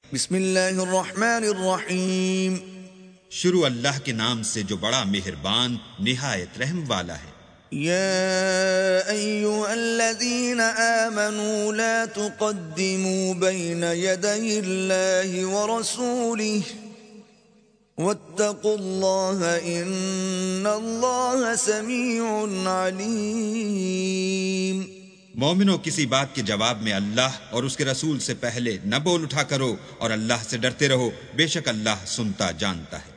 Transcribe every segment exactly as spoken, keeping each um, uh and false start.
بسم اللہ الرحمن الرحیم. شروع اللہ کے نام سے جو بڑا مہربان نہایت رحم والا ہے. یا ایہا الذین آمنوا لا تقدموا بین یدی اللہ ورسولہ واتقوا اللہ ان اللہ سمیع علیم. مومنو، کسی بات کے جواب میں اللہ اور اس کے رسول سے پہلے نہ بول اٹھا کرو اور اللہ سے ڈرتے رہو، بے شک اللہ سنتا جانتا ہے.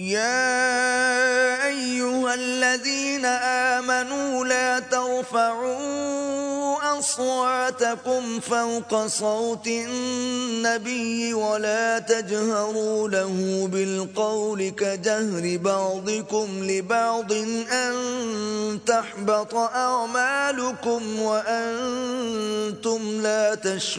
يا أيها الذين آمنوا لا ترفعوا أصواتكم فوق صوت النبي ولا تجهروا له بالقول كجهر بعضكم لبعض أن تحبط أعمالكم وأنتم لا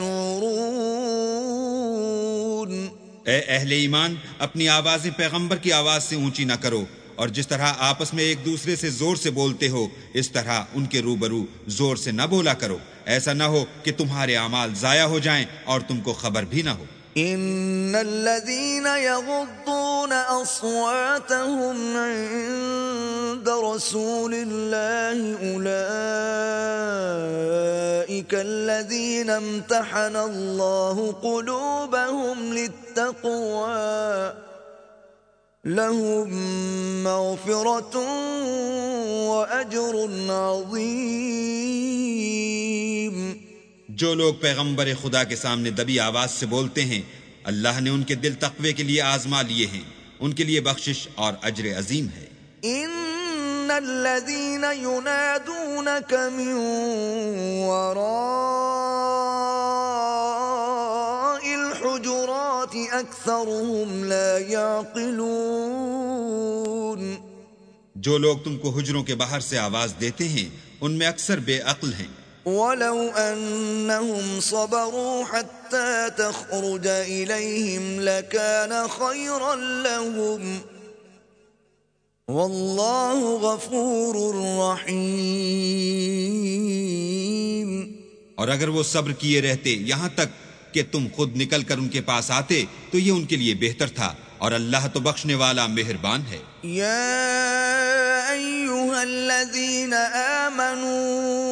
تشعرون. اے اہل ایمان، اپنی آوازیں پیغمبر کی آواز سے اونچی نہ کرو، اور جس طرح آپس میں ایک دوسرے سے زور سے بولتے ہو اس طرح ان کے روبرو زور سے نہ بولا کرو، ایسا نہ ہو کہ تمہارے اعمال ضائع ہو جائیں اور تم کو خبر بھی نہ ہو. ان الذين يغضون اصواتهم عند رسول الله اولئك الذين امتحن الله قلوبهم للتقوى لهم مغفرة واجر عظيم. جو لوگ پیغمبر خدا کے سامنے دبی آواز سے بولتے ہیں، اللہ نے ان کے دل تقوی کے لیے آزما لیے ہیں، ان کے لیے بخشش اور اجر عظیم ہے. ان الذين ينادونك من وراء الحجرات اكثرهم لا يعقلون. جو لوگ تم کو حجروں کے باہر سے آواز دیتے ہیں ان میں اکثر بے عقل ہیں. ولو أنهم صبروا حتى تخرج إليهم لكان خيرا لهم والله غفور رحيم. اور اگر وہ صبر کیے رہتے یہاں تک کہ تم خود نکل کر ان کے پاس آتے تو یہ ان کے لیے بہتر تھا، اور اللہ تو بخشنے والا مہربان ہے. يا أيها الذين آمنوا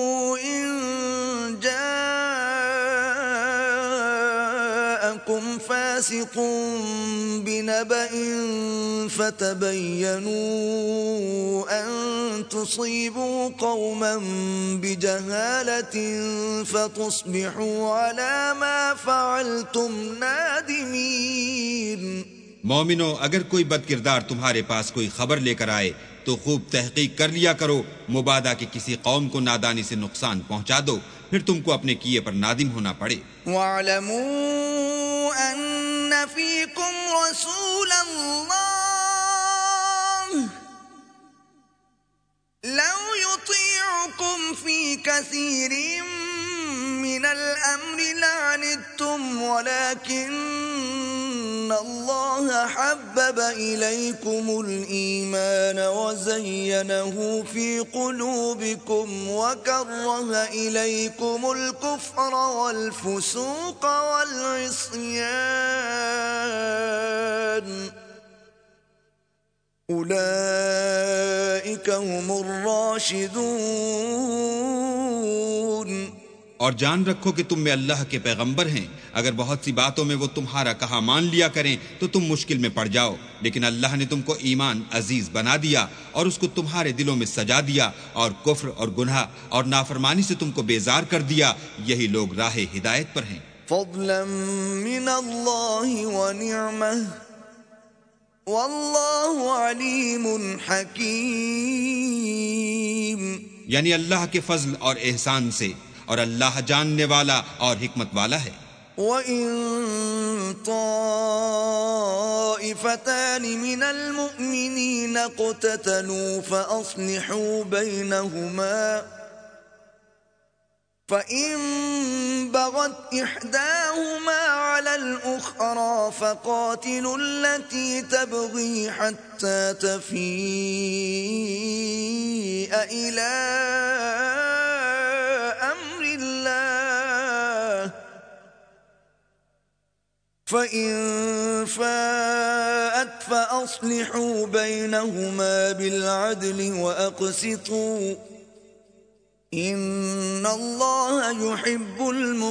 فاسق بنبأ فتبينوا أن تصيبوا قوما بجهالة فتصبحوا على ما فعلتم نادمين. مومنو، اگر کوئی بد کردار تمہارے پاس کوئی خبر لے کر آئے تو خوب تحقیق کر لیا کرو، مبادا کہ کسی قوم کو نادانی سے نقصان پہنچا دو، پھر تم کو اپنے کیے پر نادم ہونا پڑے. وَاعْلَمُوا أَنَّ فِيكُمْ رَسُولَ اللَّهِ لَوْ يُطِيعُكُمْ فِي كَثِيرٍ مِّنَ الْأَمْرِ لَعَنِتُّمْ وَلَكِنَّ اللَّهَ حَبَّبَ إِلَيْكُمُ الْإِيمَانَ وَزَيَّنَهُ فِي قُلُوبِكُمْ وَكَرَّهَ إِلَيْكُمُ الْكُفْرَ وَالْفُسُوقَ وَالْعِصْيَانَ أُولَئِكَ هُمُ الرَّاشِدُونَ. اور جان رکھو کہ تم میں اللہ کے پیغمبر ہیں، اگر بہت سی باتوں میں وہ تمہارا کہا مان لیا کریں تو تم مشکل میں پڑ جاؤ، لیکن اللہ نے تم کو ایمان عزیز بنا دیا اور اس کو تمہارے دلوں میں سجا دیا، اور کفر اور گناہ اور نافرمانی سے تم کو بیزار کر دیا. یہی لوگ راہ ہدایت پر ہیں. فضلا من اللہ ونعمہ واللہ علیم حکیم. یعنی اللہ کے فضل اور احسان سے، اور اللہ جاننے والا اور حکمت والا ہے. وَإِن طَائِفَتَانِ مِنَ الْمُؤْمِنِينَ اقْتَتَلُوا فَأَصْلِحُوا بَيْنَهُمَا فَإِن بَغَتْ إِحْدَاهُمَا عَلَى الْأُخْرَى فَقَاتِلُوا الَّتِي تَبْغِي حَتَّى تَفِيءَ إِلَى أَمْرِ اللَّهِ فَإِن فَاءَتْ فَأَصْلِحُوا بَيْنَهُمَا بِالْعَدْلِ وَأَقْسِطُوا إِنَّ اللَّهَ يُحِبُّ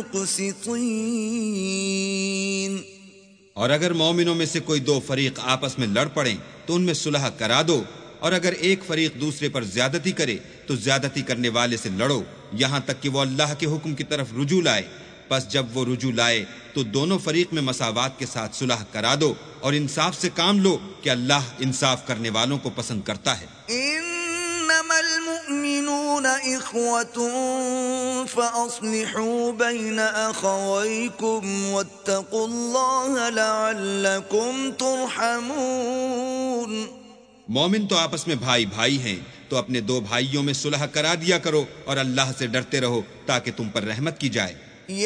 الْمُقْسِطِينَ۔ اور اگر مومنوں میں سے کوئی دو فریق آپس میں لڑ پڑیں تو ان میں صلح کرا دو، اور اگر ایک فریق دوسرے پر زیادتی کرے تو زیادتی کرنے والے سے لڑو یہاں تک کہ وہ اللہ کے حکم کی طرف رجوع لائے۔ پس جب وہ رجوع لائے تو دونوں فریق میں مساوات کے ساتھ صلح کرا دو اور انصاف سے کام لو کہ اللہ انصاف کرنے والوں کو پسند کرتا ہے۔ انما المؤمنون اخوة فاصلحوا بين اخويكم واتقوا الله لعلكم ترحمون۔ مومن تو آپس میں بھائی بھائی ہیں، تو اپنے دو بھائیوں میں صلح کرا دیا کرو اور اللہ سے ڈرتے رہو تاکہ تم پر رحمت کی جائے۔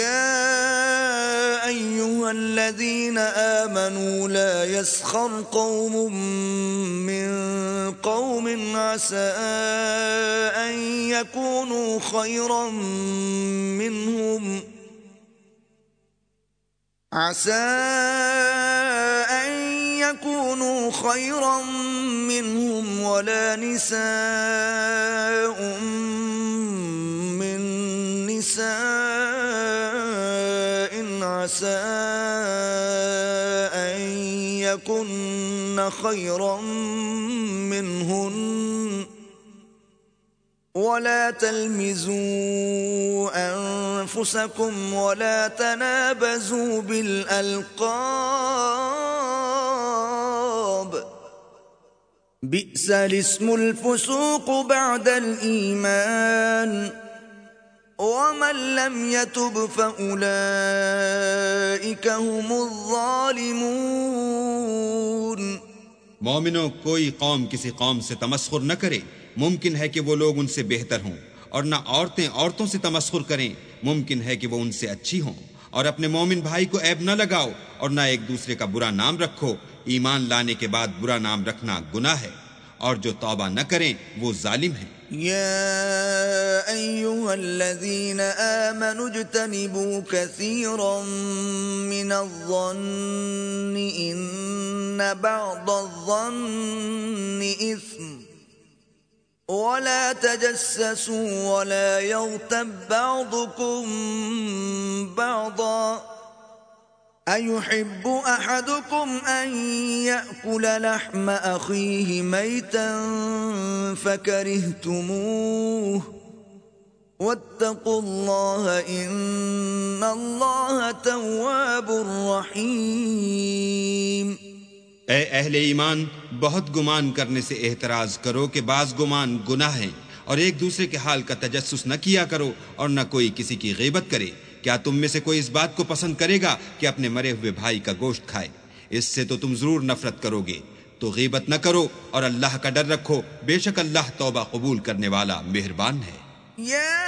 يا أيها الذين آمنوا لا يسخر قوم من قوم عسى أن يكونوا خيرا منهم عسى أن يكونوا خيرا منهم ولا نساء من نساء عسى أن يكن خيرا منهن ولا تلمزوا أنفسكم ولا تنابزوا بالألقاب بئس الاسم الفسوق بعد الإيمان ومن لم يتب فأولئك هم الظالمون۔ مومنوں، کوئی قوم کسی قوم سے تمسخر نہ کرے، ممکن ہے کہ وہ لوگ ان سے بہتر ہوں، اور نہ عورتیں عورتوں سے تمسخر کریں، ممکن ہے کہ وہ ان سے اچھی ہوں، اور اپنے مومن بھائی کو عیب نہ لگاؤ اور نہ ایک دوسرے کا برا نام رکھو۔ ایمان لانے کے بعد برا نام رکھنا گناہ ہے، اور جو توبہ نہ کریں وہ ظالم ہیں۔ يا أيها الذين آمنوا اجتنبوا كثيرا من الظن إن بعض الظن إثم ولا تجسسوا ولا يغتب بعضكم بعضا أيحب أحدكم أن يأكل لحم أخيه ميتا فكرهتموه واتقوا الله إن الله تواب رحيم۔ اے اہل ایمان، بہت گمان کرنے سے احتراز کرو کہ بعض گمان گناہ ہیں، اور ایک دوسرے کے حال کا تجسس نہ کیا کرو اور نہ کوئی کسی کی غیبت کرے۔ کیا تم میں سے کوئی اس بات کو پسند کرے گا کہ اپنے مرے ہوئے بھائی کا گوشت کھائے؟ اس سے تو تم ضرور نفرت کرو گے۔ تو غیبت نہ کرو اور اللہ کا ڈر رکھو، بے شک اللہ توبہ قبول کرنے والا مہربان ہے۔ یا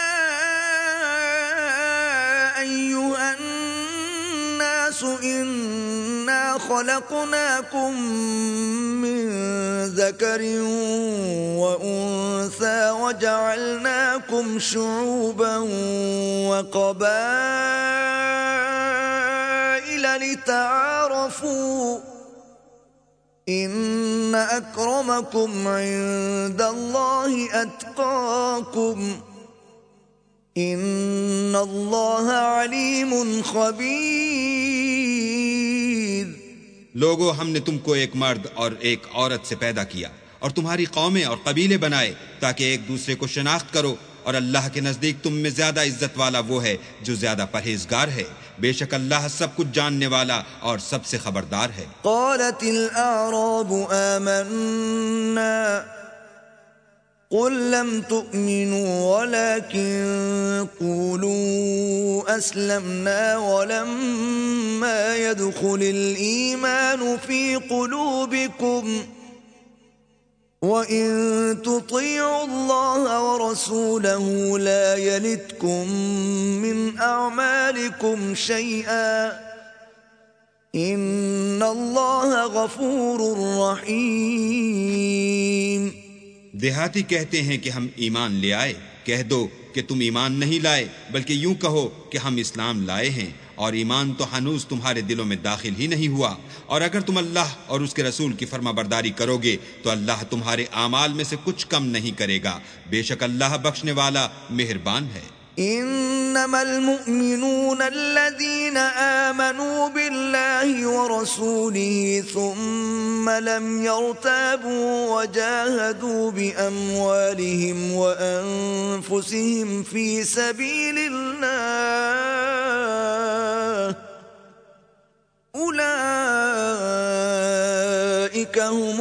ایھا الناس انا خلقناکم من ذکر وانثى وجعلناکم شعوبا وقبائل لتعارفوا ان اکرمکم عند اللہ اتقاکم ان اللہ علیم خبیر۔ لوگو، ہم نے تم کو ایک مرد اور ایک عورت سے پیدا کیا اور تمہاری قومیں اور قبیلے بنائے تاکہ ایک دوسرے کو شناخت کرو، اور اللہ کے نزدیک تم میں زیادہ عزت والا وہ ہے جو زیادہ پرہیزگار ہے۔ بے شک اللہ سب کچھ جاننے والا اور سب سے خبردار ہے۔ قالت الاعراب آمنا قل لم تؤمنوا ولكن قولوا أسلمنا ولما يدخل الإيمان في قلوبكم وَإِن تُطِيعُوا اللَّهَ وَرَسُولَهُ لَا يَلِتْكُم مِّنْ أَعْمَالِكُمْ شَيْئًا إِنَّ اللَّهَ غَفُورٌ رَّحِيمٌ۔ دیہاتی کہتے ہیں کہ ہم ایمان لے آئے، کہہ دو کہ تم ایمان نہیں لائے، بلکہ یوں کہو کہ ہم اسلام لائے ہیں، اور ایمان تو ہنوز تمہارے دلوں میں داخل ہی نہیں ہوا، اور اگر تم اللہ اور اس کے رسول کی فرما برداری کرو گے تو اللہ تمہارے اعمال میں سے کچھ کم نہیں کرے گا، بے شک اللہ بخشنے والا مہربان ہے۔ انما المؤمنون الذين آمنوا بالله ورسوله ثم لم يرتابوا وجاهدوا بأموالهم وأنفسهم في سبيل الله أولئك هم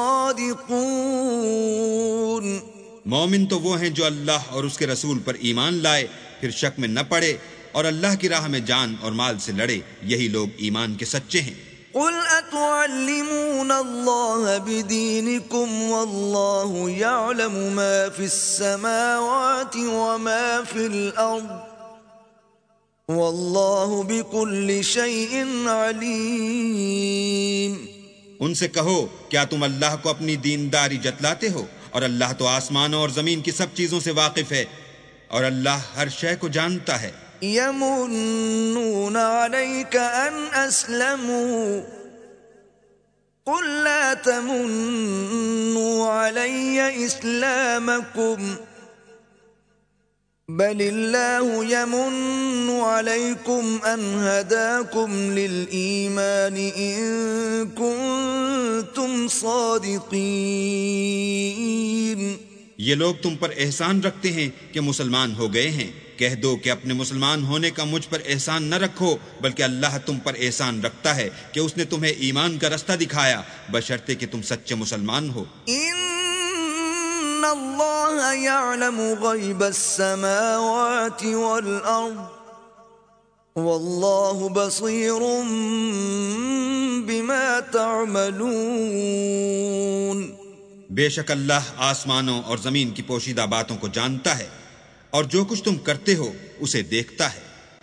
الصادقون۔ مومن تو وہ ہیں جو اللہ اور اس کے رسول پر ایمان لائے، پھر شک میں نہ پڑے اور اللہ کی راہ میں جان اور مال سے لڑے، یہی لوگ ایمان کے سچے ہیں۔ قل اتعلمون اللہ بدینکم واللہ یعلم ما فی السماوات وما فی الارض واللہ بکل شیء علیم۔ ان سے کہو کیا تم اللہ کو اپنی دینداری جتلاتے ہو، اور اللہ تو آسمانوں اور زمین کی سب چیزوں سے واقف ہے، اور اللہ ہر شے کو جانتا ہے۔ یمنون علیک ان اسلموا قل لا تمنوا علی اسلامکم بل اللہ یمن علیکم ان ہداکم للایمان ان کنتم صادقین۔ یہ لوگ تم پر احسان رکھتے ہیں کہ مسلمان ہو گئے ہیں، کہہ دو کہ اپنے مسلمان ہونے کا مجھ پر احسان نہ رکھو، بلکہ اللہ تم پر احسان رکھتا ہے کہ اس نے تمہیں ایمان کا رستہ دکھایا، بشرطے کہ تم سچے مسلمان ہو۔ ان اللہ یعلم غیب السماوات والارض واللہ بصیر بما تعملون۔ بے شک اللہ آسمانوں اور زمین کی پوشیدہ باتوں کو جانتا ہے، اور جو کچھ تم کرتے ہو اسے دیکھتا ہے۔